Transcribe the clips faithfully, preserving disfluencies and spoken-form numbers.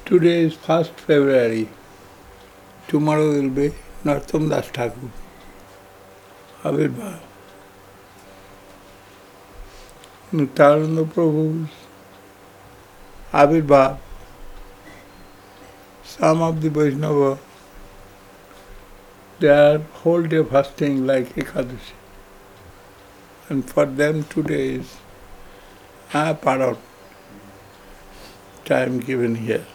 Today is first February. Tomorrow will be Narottam Das Thakur. Avirbhav. Nityananda Prabhu's Avirbhav. Some of the Vaishnava, they are whole day fasting like Ekadashi. And for them today is a paran, time given here.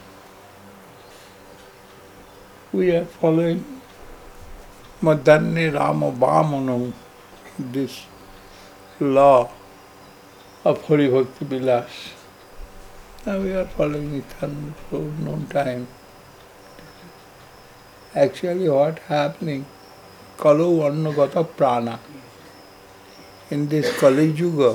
We are following Madhanya Rama Vamanam, this law of Hari Bhakti Vilas. Now we are following it for no time. Actually what happening, Kalu Varnagata Prana. In this Kali Yuga,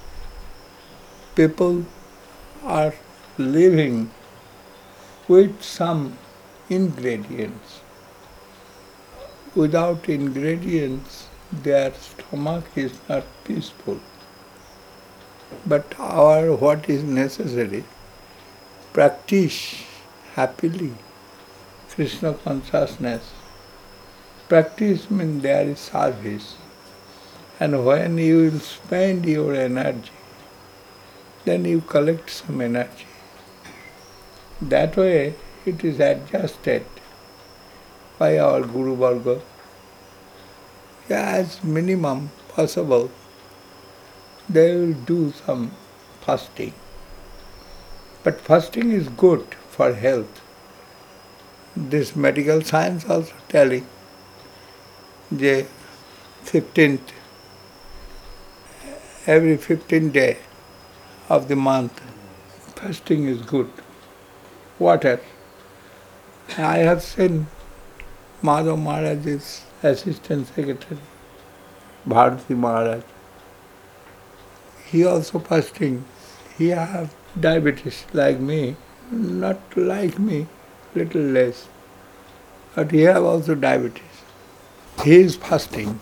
people are living with some ingredients. Without ingredients, their stomach is not peaceful. But our what is necessary, practice happily Krishna consciousness. Practice means there is service. And when you will spend your energy, then you collect some energy. That way it is adjusted by our Guru Varga as minimum possible. They will do some fasting. But fasting is good for health. This medical science also telling the fifteenth, every fifteenth day of the month, fasting is good. Water. I have seen Madhav Maharaj's assistant secretary, Bharati Maharaj. He also fasting. He have diabetes like me, not like me, little less. But he have also diabetes. He is fasting.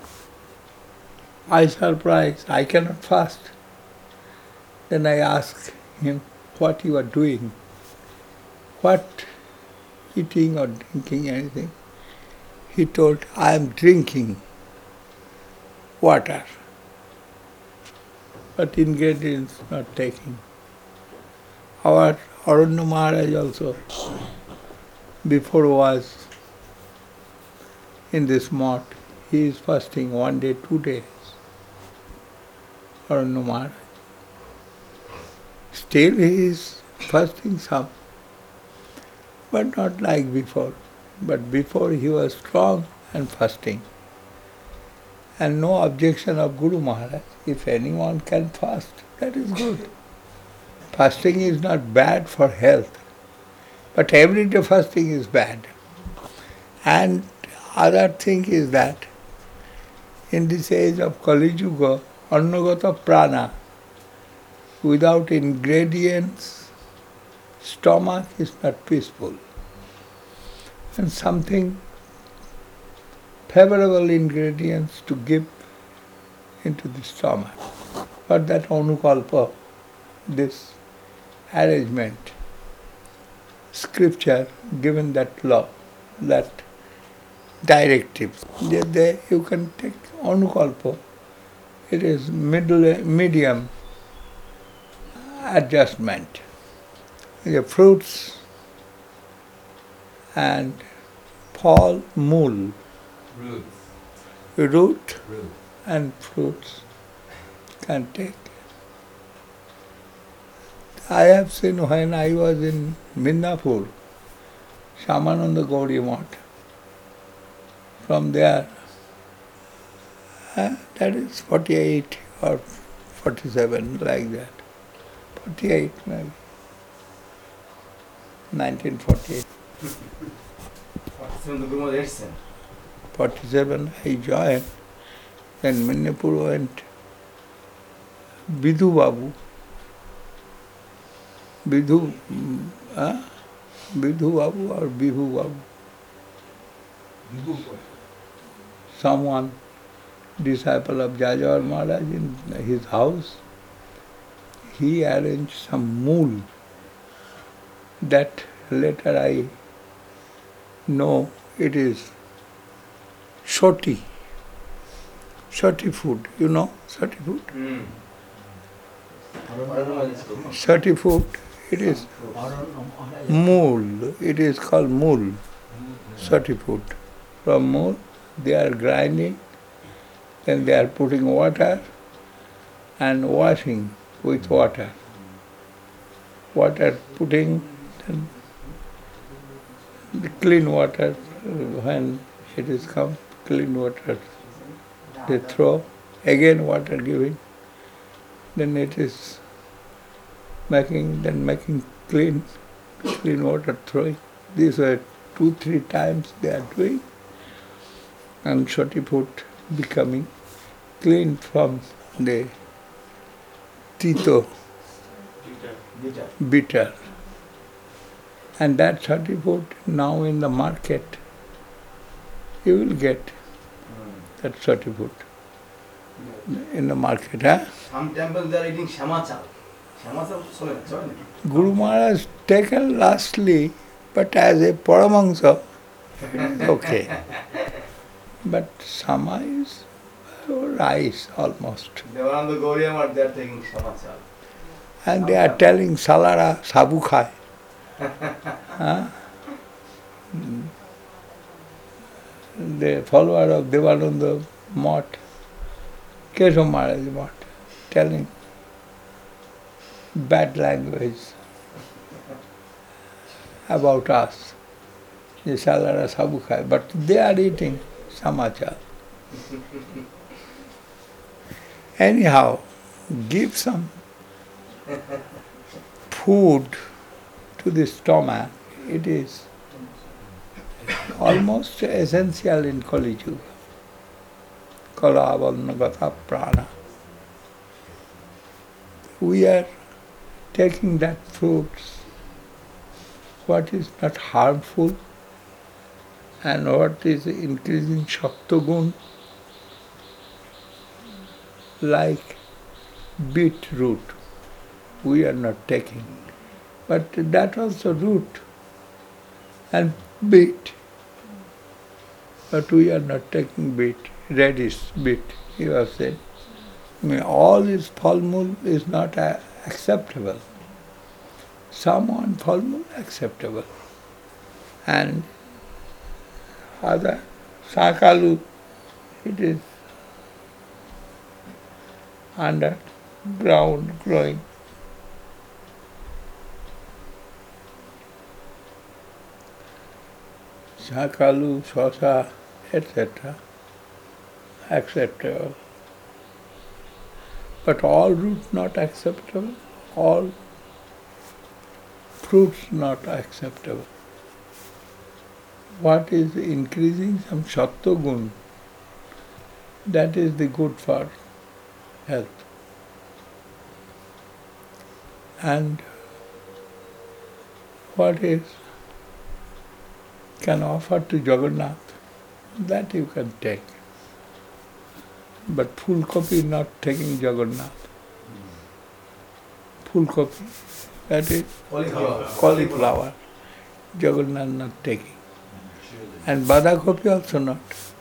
I surprised, I cannot fast. Then I asked him, what you are doing? What eating or drinking anything? He told, I am drinking water, but ingredients not taking. Our Aranya Maharaj also, before was in this mart, he is fasting one day, two days. Aranya Maharaj. Still he is fasting some, but not like before. But before he was strong and fasting. And no objection of Guru Maharaj. If anyone can fast, that is good. Fasting is not bad for health, but everyday fasting is bad. And other thing is that in this age of Kali Yuga, Annagata Prana, without ingredients, stomach is not peaceful. And something favorable ingredients to give into the stomach. For that Anukalpa, this arrangement, scripture given that law, that directive. They, they, you can take Anukalpa. It is middle, medium adjustment. The fruits and fall, mool. Roots. Root Root. and fruits can take. I have seen when I was in Midnapur, Shamananda Gauri Math. From there, uh, that is forty-eight or forty-seven, like that. forty-eight maybe. nineteen forty-eight. forty-seven I joined. Then Midnapur went Bidhu Babu. Bidhu, uh, Bidhu Babu or Bihu Babu. Someone, disciple of Jajawar Maharaj, in his house, he arranged some mool that later I know it is shoti. Shoti food, you know shoti food? Mm. Shoti food, it is mool. It is called mool. Shoti food. From mool, they are grinding, then they are putting water and washing with water. Water putting, then the clean water, when it is come, clean water they throw, again water giving, then it is making, then making clean, clean water throwing. These were two, three times they are doing, and shoti food becoming clean from the tito, bitter. And that shoti food now in the market, you will get that shoti food in the market. Huh? Some temples they are eating shamachal. Shamachal chole na, chole na. Guru Maharaj taken lastly, but as a Paramahansa, it is okay. But sama is rice almost. Devananda Gauriya Math, they are taking shamachal. And they are telling Salara Sabu Khai. Huh? The follower of Devananda Math, Keshav Maharaj Math, telling bad language about us. The Salara Sabu Khai. But they are eating samachal. Anyhow, give some food to the stomach. It is almost essential in Kali Yuga. Kala Avalnagata Prana. We are taking that fruits, what is not harmful and what is increasing Shaktagun, like beetroot, we are not taking. But that also root and beet. But we are not taking beet, radish, beet, you have said. I mean, all this phalmul is not uh, acceptable. Some on phalmul acceptable. And other, sakalu, it is underground growing. Sakalu, Sosa, et cetera acceptable. But all roots not acceptable, all fruits not acceptable. What is increasing some Sattva-gun, that is the good for health. And what is can offer to Jagannath, that you can take. But full copy not taking Jagannath. Full copy, that is Cauliflower. cauliflower, Jagannath not taking. And Bada copy also not.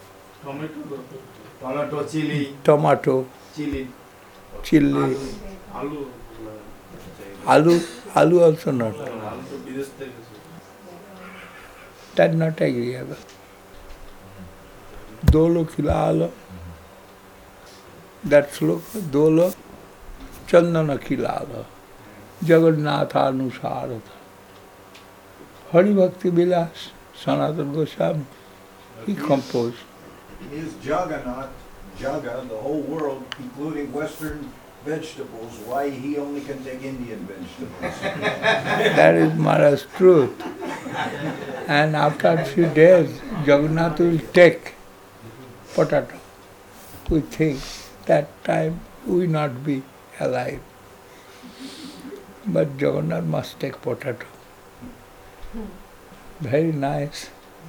Tomato, chili, Tomato, chili, chili, Alu. aloo, aloo also not. Alu to বিদেশ থেকে That not agreeable. Dolo kilalo, that sloka, dolo, chandana kilalo, Jagannatha anusarata. Hari Bhakti Vilas, Sanatana Goswami, he composed. Is Jagannath, Jaga, the whole world, including Western vegetables, why he only can take Indian vegetables? That is Maharaj's truth. And after a few days, Jagannath will take potato. We think that time we not be alive. But Jagannath must take potato. Very nice.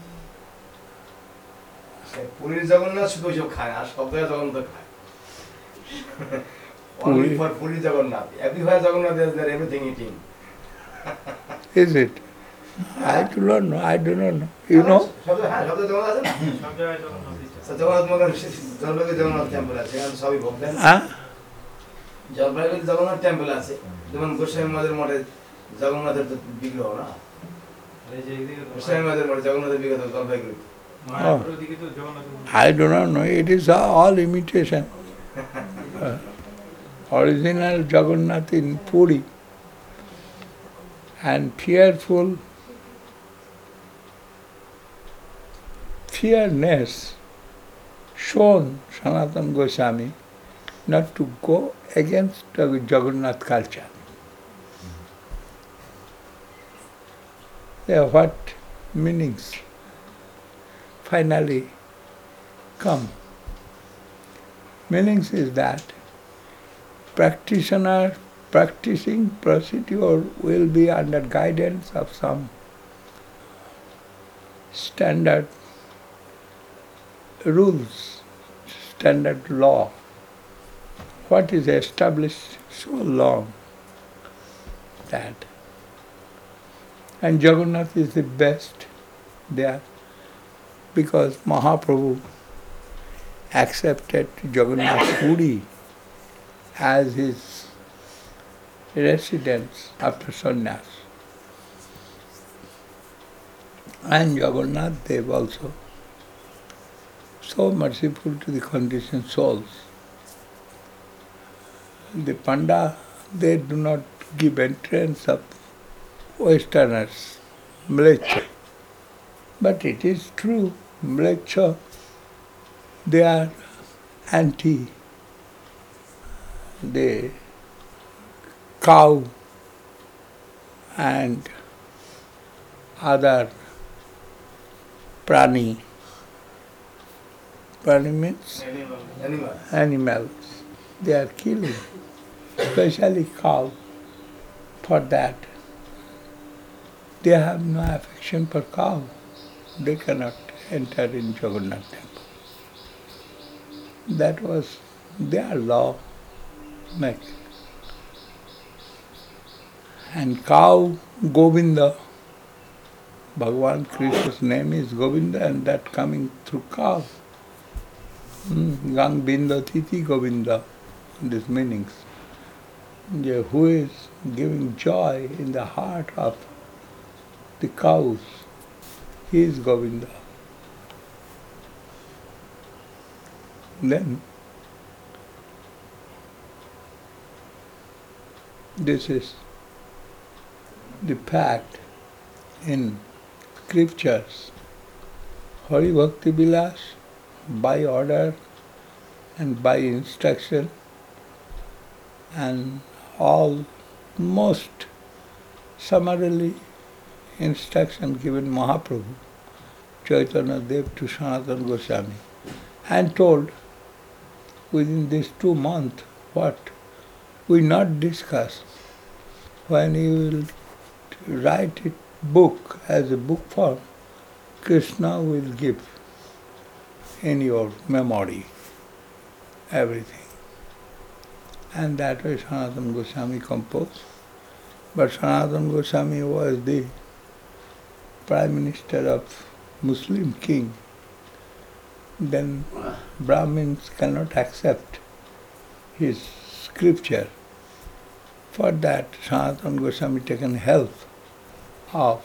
পুরীর জগন্নাথ শুধু ওইসব খায় আর সব জায়গায় জগন্নাথ খায় only Puri. for Puri Jagannath. Everywhere Jagannath is there, everything eating. Is it? I do not know, I do not know. You know? সব জায়গায়- হ্যাঁ সব জায়গায় জগন্নাথ আছে না? সব জায়গায় জগন্নাথ ইচ্ছা। আচ্ছা, জগন্নাথ মনে করেন জলপাইগুড়ি জগন্নাথ টেম্পল আছে, এখানে তো সবই ভোগ দেন। Huh? জলপাইগুড়ি জগন্নাথ টেম্পল আছে, যেমন গোস্বামী মহারাজের মঠে জগন্নাথের তো বিগ্রহ না, আর এই যে এইদিকে তো গোস্বামী মহারাজের মঠে জগন্নাথের বিগ্রহ তো জলপাইগুড়ি। মায়াপুরের দিকে তো জগন্নাথের মন্দির। I do not know. It is all imitation. Uh, original Jagannath in Puri and fearful fearness shown Sanatana Goswami not to go against the Jagannath culture. There are what meanings finally come. Meanings is that practitioner practicing procedure will be under guidance of some standard rules, standard law. What is established so long that. And Jagannath is the best there because Mahaprabhu accepted Jagannath Puri as his residence after sannyas. And Jagannath Dev also, so merciful to the conditioned souls. The Panda, they do not give entrance of Westerners, Mlecha. But it is true, Mlecha, they are anti the cow and other prani. Prani means Animal. Animal. animals. They are killing, especially cow. For that, they have no affection for cow. They cannot enter in Jagannath temple. That was their law. Make. And cow, Govinda, Bhagavan Krishna's name is Govinda, and that coming through cow. Mm, Gang Binda Titi Govinda, these meanings. Yeah, who is giving joy in the heart of the cows, he is Govinda. Then, this is the fact in scriptures. Hari Bhakti Vilas, by order and by instruction, and almost summarily instruction given Mahaprabhu, Chaitanya Dev to Sanatana Goswami, and told within these two months what we not discuss. When you will write it book as a book form, Krishna will give in your memory everything. And that way Sanatana Goswami composed. But Sanatana Goswami was the Prime Minister of Muslim king. Then Brahmins cannot accept his scripture. For that, Sanatana Goswami taken help of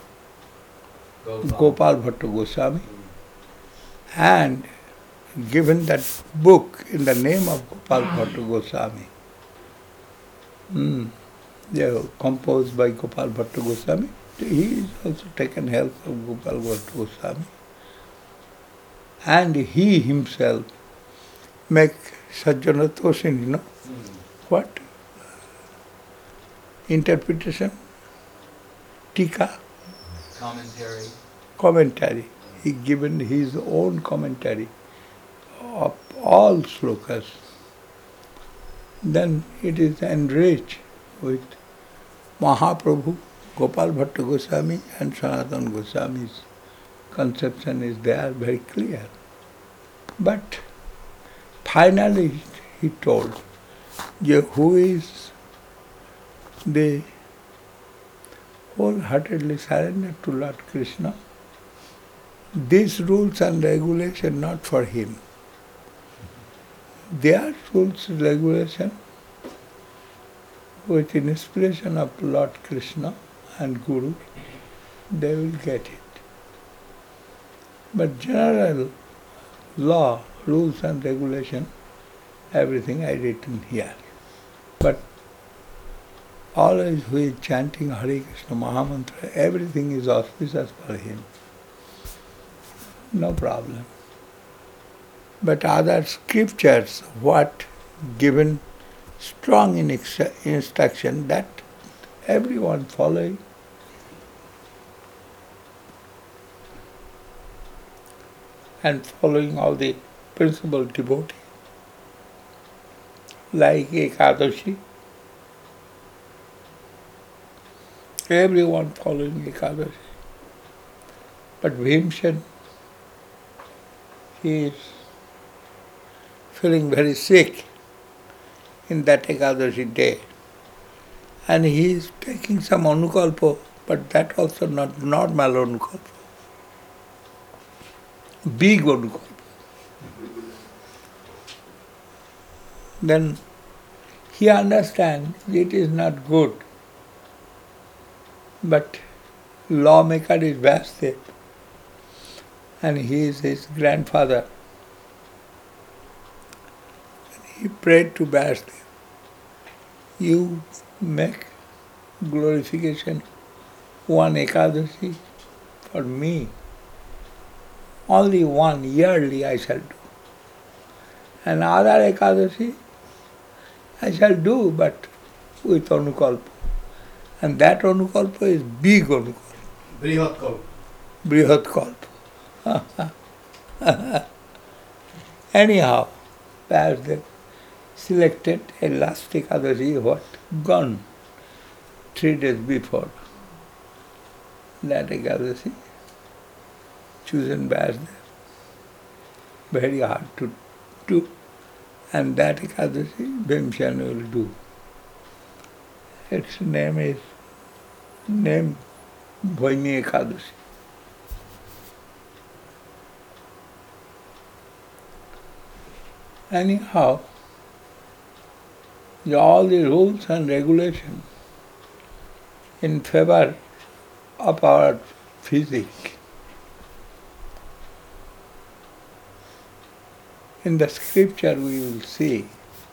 Gopal Bhatta Goswami and given that book in the name of Gopal Bhatta Goswami. Mm. They were composed by Gopal Bhatta Goswami. He is also taken help of Gopal Bhatta Goswami. And he himself make Sajjana Toshin, you know. What? Interpretation? Tika? Commentary. Commentary. He given his own commentary of all slokas. Then it is enriched with Mahaprabhu, Gopal Bhatta Goswami and Sanatana Goswami's conception is there very clear. But finally he told, yeah, who is the wholeheartedly surrendered to Lord Krishna. These rules and regulations not for him. They are rules and regulations with inspiration of Lord Krishna and Guru. They will get it. But general law, rules and regulation, everything I written here. But always who is chanting Hare Krishna Mahamantra, everything is auspicious for him. No problem. But other scriptures, what given strong in instruction, that everyone following. And following all the principal devotee, like Ekadashi, everyone following Ekadashi. But Bhimsen, he is feeling very sick in that Ekadashi day. And he is taking some Anukalpa, but that also not normal Anukalpa. Big Anukalpa. Then he understands it is not good. But lawmaker is Vyasdev, and he is his grandfather. He prayed to Vyasdev, you make glorification one Ekadashi for me. Only one yearly I shall do. And other Ekadashi I shall do, but with Anukalpa. And that Anukalpa is big Anukalpa. Brihat Kalpa. Brihat Kalpa. Anyhow, Vyasdev selected a last Ekadashi, what? Gone. Three days before. That Ekadashi chosen Vyasdev. Very hard to do. And that Ekadashi Bhimsen will do. Its name is name Bhaimi Ekadashi. Anyhow, all the rules and regulations in favor of our physique. In the scripture we will see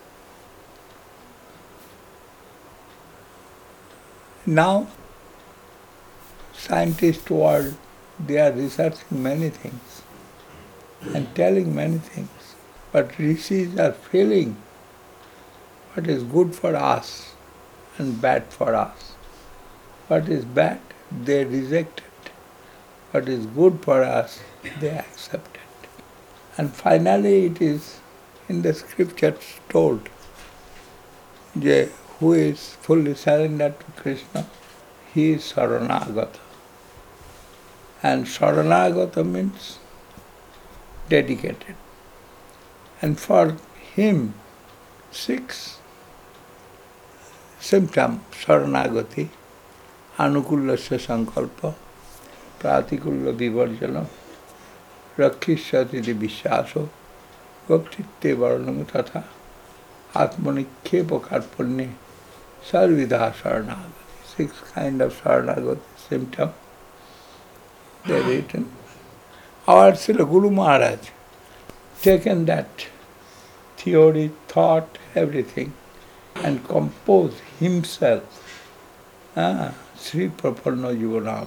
now scientist world, they are researching many things and telling many things, but rishis are feeling what is good for us and bad for us. What is bad, they reject it. What is good for us, they accept it. And finally it is in the scriptures told, that who is fully surrendered to Krishna, he is Saranagata. And Saranagata means dedicated. And for him, six symptoms, Saranagati, Anukullasya Sankalpa, Pratikulla Vivarjana, Rakhishyati Vishyaso, Bhaktitte Varnam Tatha, Atmanikhepa Karpanye, Sarvidha Saranagati. Six kind of Saranagati symptoms they are written. Our Srila Guru Maharaj taken that theory, thought, everything, and composed himself ah, Sri Prapanna Jivanamrita.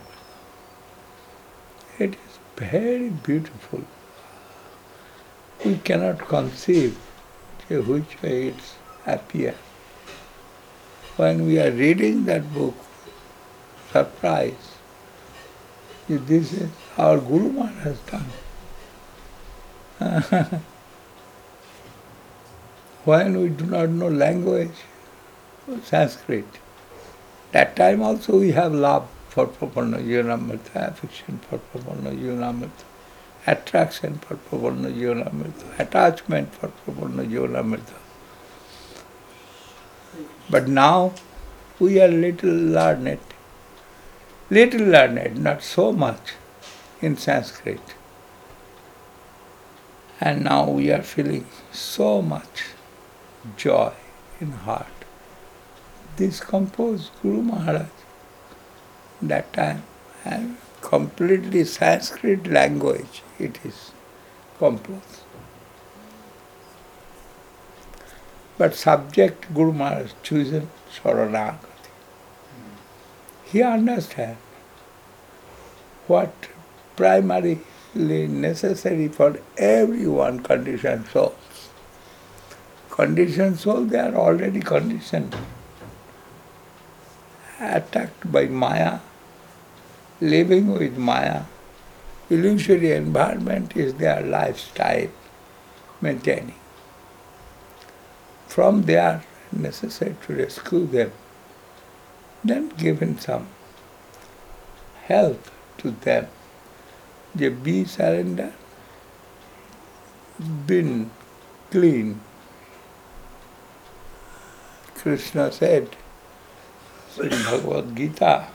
It is very beautiful. We cannot conceive which way it appears. When we are reading that book, surprise, this is our Guru Maharaj has done. When we do not know language, Sanskrit, that time also we have love for Prapanna Jivanamrita, affection for Prapanna Jivanamrita, attraction for Prapanna Jivanamrita, attachment for Prapanna Jivanamrita. But now we are little learned. little learned, not so much in Sanskrit. And now we are feeling so much joy in heart. This composed Guru Maharaj that time, and completely Sanskrit language it is composed. But subject Guru Maharaj chosen Saranagati. He understands what primarily necessary for everyone conditioned souls. Conditioned souls, they are already conditioned, attacked by Maya, living with Maya. Illusory environment is their lifestyle maintaining. From there, necessary to rescue them, then given some help to them. They be surrendered, been clean. Krishna said in Bhagavad Gita,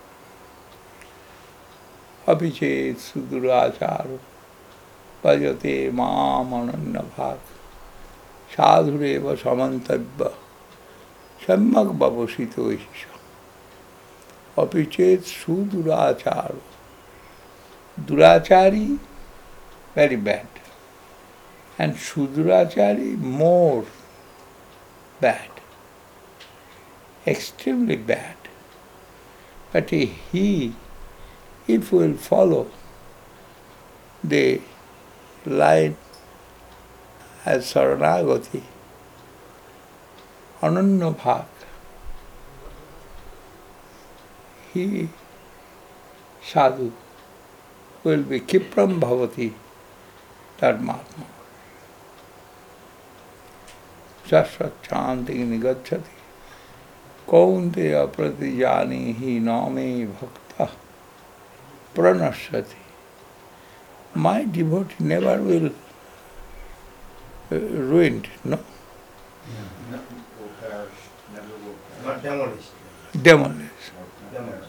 Abhichet suduracharo bhajate mam ananyabhat sadhureva samantavya samyak babosito isha. Abhichet suduracharo. Durachari, very bad. And Sudurachari, more bad. Extremely bad. But he, if will follow the line as Saranagati, Ananya Bhak, he, sadhu, will be Kipram Bhavati Dharmatma. Shashvat Chanti Nigacchati Kaunteya Pratijani Hi Name Bhakta Pranashati. My devotee never will uh, ruined, no? Never will perish, never will perish. Not demolished. Demolished. Demolished.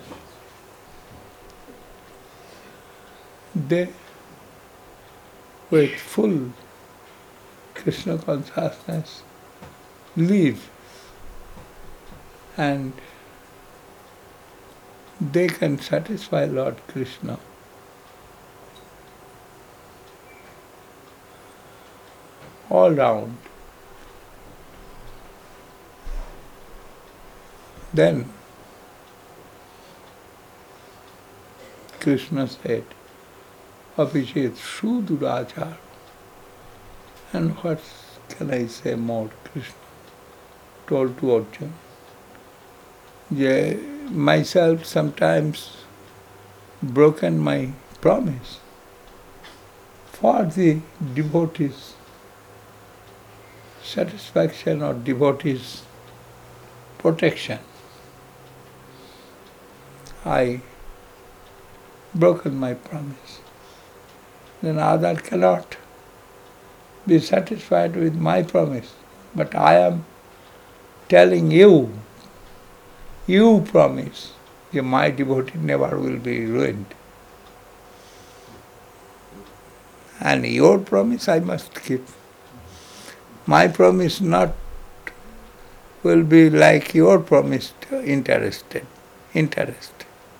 They, with full Krishna consciousness, live, and they can satisfy Lord Krishna. All round. Then Krishna said, Abhijit Sudurachar. And what can I say more? Krishna told to Arjuna. Yeah, myself sometimes broken my promise for the devotees' satisfaction or devotees' protection. I broken my promise. Then other cannot be satisfied with my promise. But I am telling you, you promise that my devotee never will be ruined. And your promise I must keep. My promise not will be like your promise, interested, interest.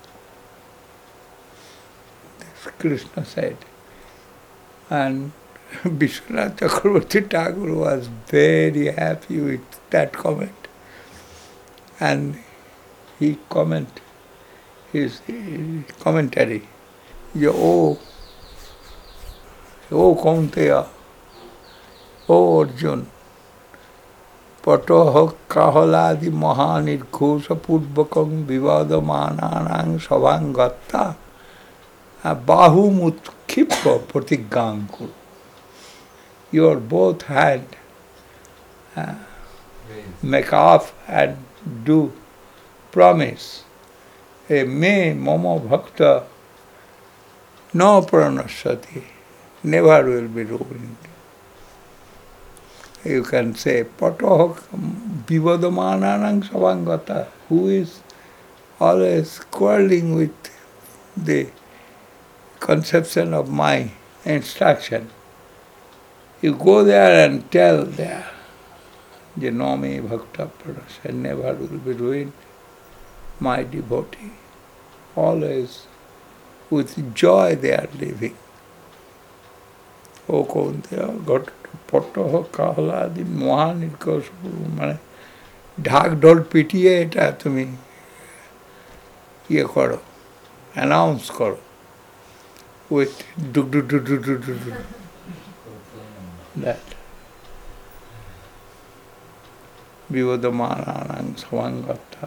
This Krishna said. And Vishwanath Chakravarti Thakur was very happy with that comment. And he comment, his commentary, O, O Kaunteya, O Arjun, Patoha Kahaladi Mahanirghosha Purvakam Vivadamananang Savangatta Bahumut Kippa Pratigankur. Your both hand uh, make off and do promise. A me mama bhakta no pranashati, never will be ruined. You can say, Patoh Vivadamananang Savangata, who is always quarreling with the conception of my instruction. You go there and tell there, the Nami Bhakta Pradasya never will be ruined, my devotee. Always with joy they are living. O Kaunteya, Ghat Patoh Kahladi Mohanirkosh মানে ঢাক ঢোল পিটিয়ে এটা তুমি ইয়ে করো, announce করো with duk duk duk duk duk duk duk. That. Vivadamanang Savangatta.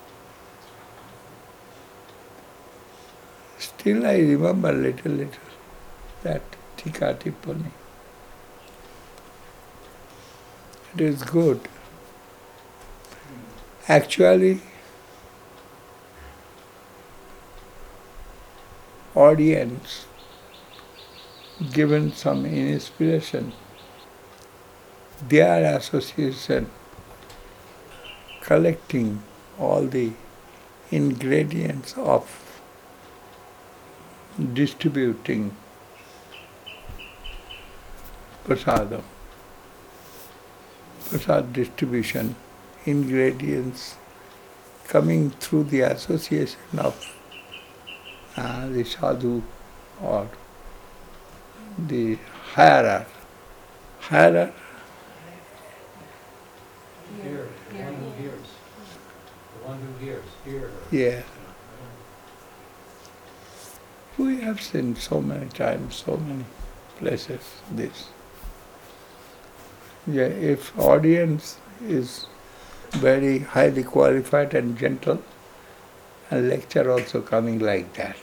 Still I remember little little that Tika Tippani. It is good. Actually, audience given some inspiration, their association collecting all the ingredients of distributing prasadam, prasad distribution, ingredients coming through the association of uh, the sadhu or the hirer. Hirer, Hear, the one who hears. The one who hears, hear. yeah. We have seen so many times, so many places this. Yeah, if audience is very highly qualified and gentle, and lecture also coming like that.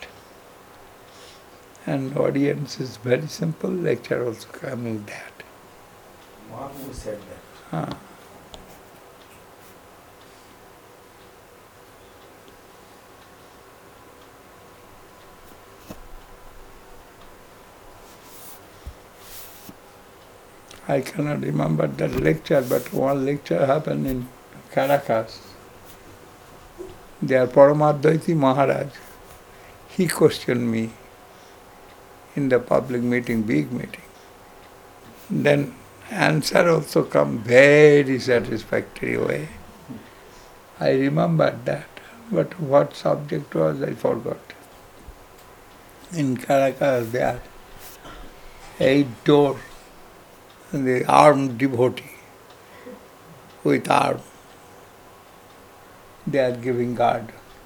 And audience is very simple, lecture also coming that. Mahaprabhu said that. Huh. I cannot remember that lecture, but one lecture happened in Caracas. Their Paramadvaiti Maharaj, he questioned me in the public meeting, big meeting. Then answer also come very satisfactory way. I remembered that, but what subject was I forgot. In Caracas there, eight doors, the armed devotee with arm, they are giving guard.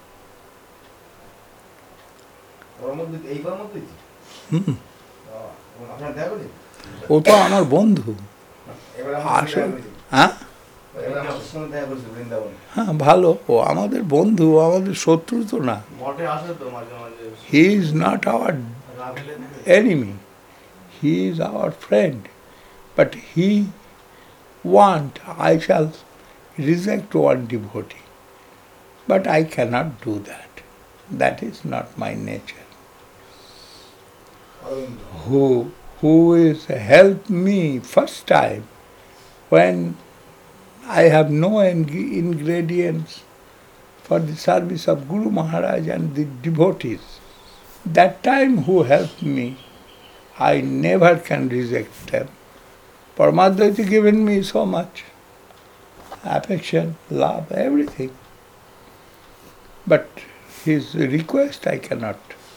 পরমদ্বৈত এই পরমদ্বৈত হুম, আপনার দেখা করেছেন? ও তো আমার বন্ধু। এবার আমার সঙ্গে আসল, দেখা করেছেন। হ্যাঁ এবার আমার সঙ্গে দেখা করেছে বৃন্দাবনে। হ্যাঁ ভালো, ও আমাদের বন্ধু, আমাদের শত্রু তো না। মঠে আসে তো মাঝে মাঝে He is not our রাখলে enemy, he is our friend. But he want, I shall reject one devotee. But I cannot do that. That is not my nature. Aurobindo Who, who is helped me first time when I have no ing- ingredients for the service of Guru Maharaj and the devotees. That time who helped me, I never can reject them. Paramadvaita given me so much affection, love, everything. But his request I cannot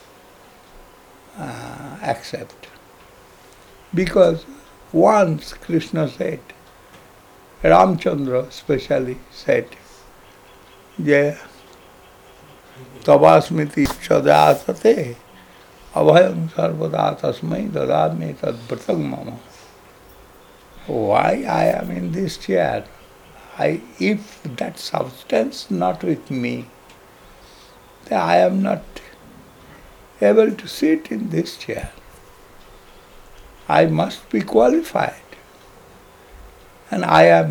uh, accept. Because once Krishna said, Ramchandra especially said, Je Tabasmiti Chadatate Abhayam Sarvada Tasmai Dadami Tad Bratag Mama. Why I am in this chair? I, if that substance not with me, then I am not able to sit in this chair. I must be qualified. And I am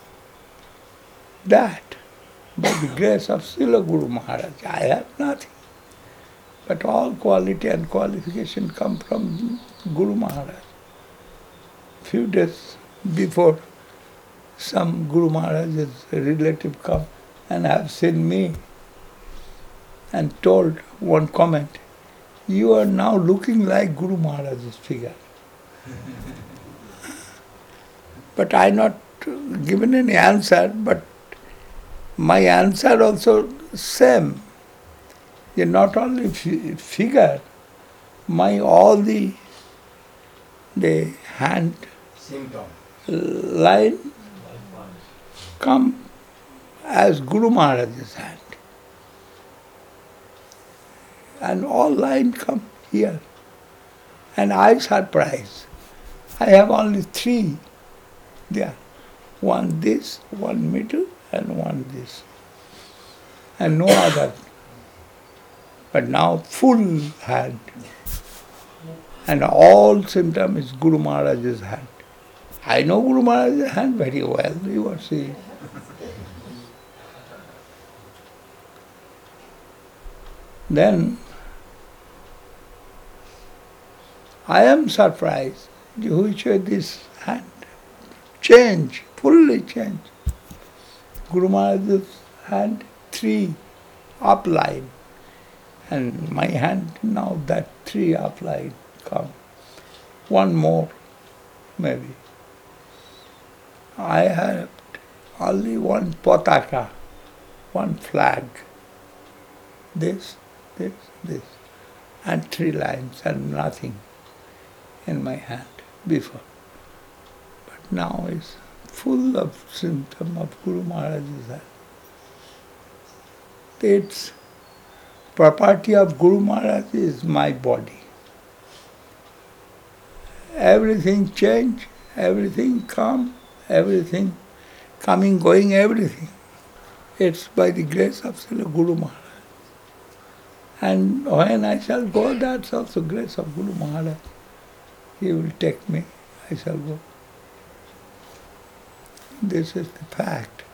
that. By the grace of Srila Guru Maharaj, I have nothing. But all quality and qualification come from Guru Maharaj. Few days before, some Guru Maharaj's relative come and have seen me and told one comment, "You are now looking like Guru Maharaj's figure." But I not given any answer, but my answer also same. You not only fi- figure, my all the the hand Symptom. line come as Guru Maharaj's hand. And all line come here. And I surprise. I have only three there. One this, one middle, and one this. And no other. But now full hand. And all symptom is Guru Maharaj's hand. I know Guru Maharaj's hand very well, you are seeing. Then I am surprised which way this hand change, fully change. Guru Maharaj's hand, three upline, and my hand now that three upline come. One more, maybe. I have only one potaka, one flag. This, this, this, and three lines and nothing in my hand before. But now it's full of symptom of Guru Maharaj's hand. It's property of Guru Maharaj is my body. Everything change, everything come, everything coming, going, everything. It's by the grace of Srila Guru Maharaj. And when I shall go, that's also grace of Guru Maharaj. He will take me, I shall go. This is the fact.